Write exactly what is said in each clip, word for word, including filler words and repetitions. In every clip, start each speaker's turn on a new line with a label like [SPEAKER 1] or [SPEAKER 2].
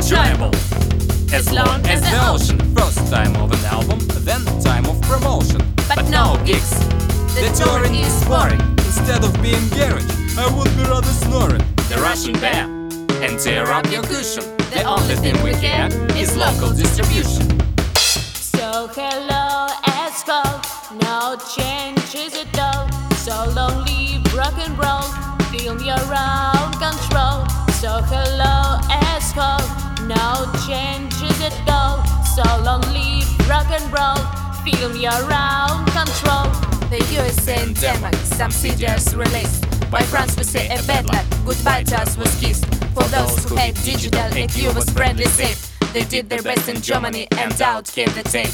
[SPEAKER 1] enjoyable as long as the ocean. First time of an album, then time of promotion. But no gigs, the touring is boring. Instead of being garage, I would be rather snoring. The Russian bear and tear up your cushion. The only thing we care is local distribution.
[SPEAKER 2] So hello, Asphalt, no changes at all. So long live rock and roll, film your own control. So hello, Asphalt, no changes at all. So long live rock and roll, film your own control. The U S A and Denmark, some C Ds released. By France we say a bad luck, goodbye to us was kissed. For those who hate digital, A Q was friendly safe. They did their best in Germany and out came the tape.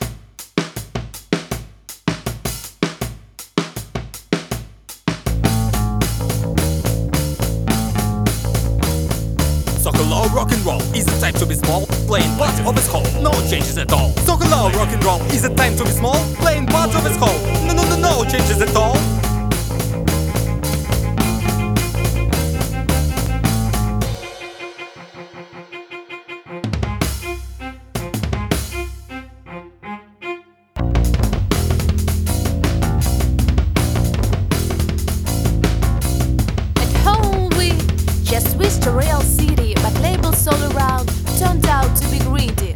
[SPEAKER 1] So hello, rock and roll, is it time to be small? Playing part of its whole, no changes at all. So hello, rock and roll, is it time to be small? Playing part of its whole, no no no no changes at all.
[SPEAKER 2] Just wished a real city, but labels all around turned out to be greedy.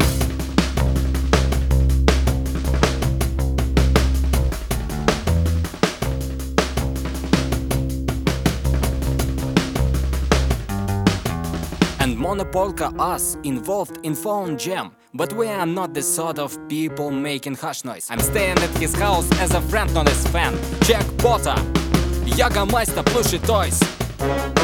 [SPEAKER 1] And Monopolka us involved in phone jam. But we are not the sort of people making hush noise. I'm staying at his house as a friend, not as fan. Check Bota, Jagermeister plushy toys.